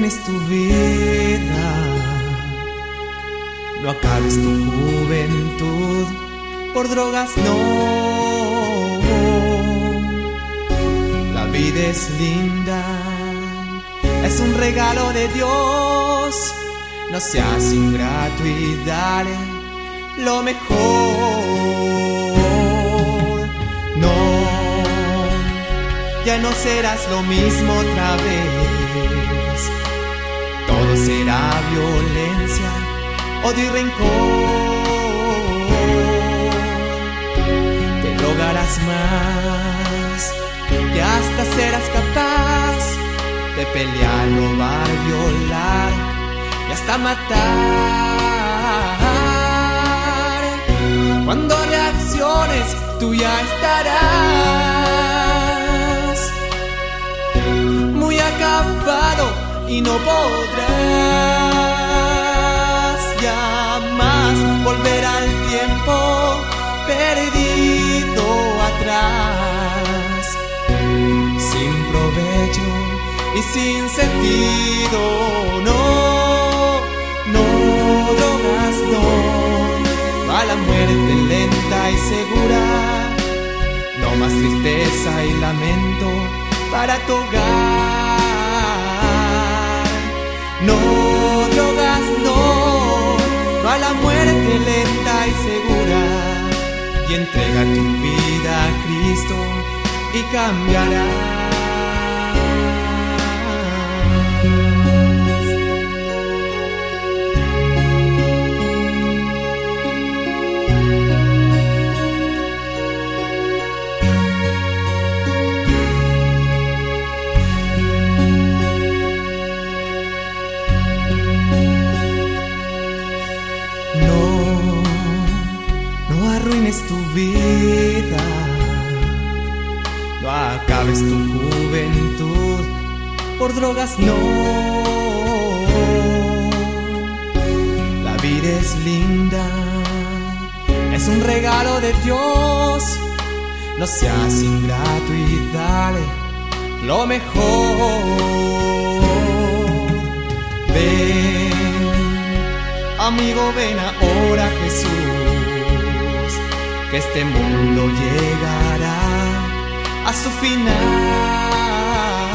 arruines tu vida, no acabes tu juventud por drogas, no. La vida es linda, es un regalo de Dios. No seas ingrato y dale lo mejor. No, ya no serás lo mismo otra vez. Todo será violencia, odio y rencor. Te drogarás más, que hasta serás capaz de pelear, robar, violar y hasta matar. Cuando reacciones, tú ya estarás muy acabado y no podrás jamás volver al tiempo perdido atrás, sin provecho y sin sentido. No, no, drogas no, a la muerte lenta y segura. No más tristeza y lamento para tu hogar. No, drogas no, a la muerte lenta y segura. Y entrega tu vida a Cristo y cambiará. No arruines tu vida, no acabes tu juventud por drogas, no. La vida es linda, es un regalo de Dios. No seas ingrato y dale lo mejor. Ven, amigo, ven ahora a Jesús, que este mundo llegará a su final.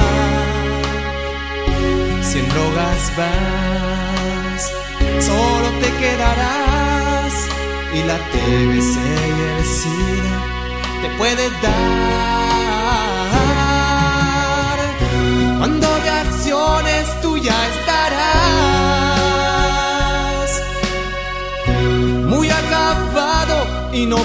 Si en drogas vas, solo te quedarás, y la TBC y el SIDA te puede dar. Cuando reacciones, tú ya estarás muy acabado y no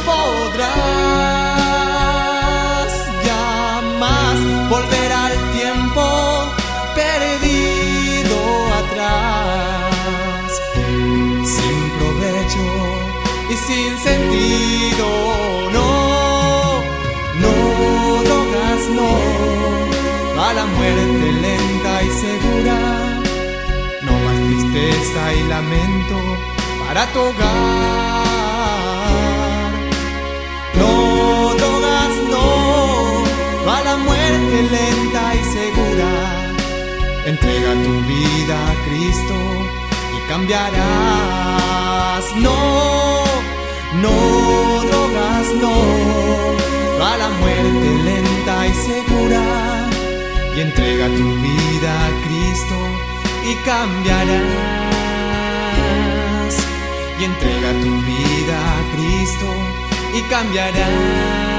podrás jamás volver al tiempo perdido atrás, sin provecho y sin sentido. No, no, drogas no, a la muerte lenta y segura. No más tristeza y lamento para tu hogar. No, drogas no, a la muerte lenta y segura. Entrega tu vida a Cristo y cambiarás. No, no, drogas no, a la muerte lenta y segura. Y entrega tu vida a Cristo y cambiarás. Y entrega tu vida a Cristo y cambiarás.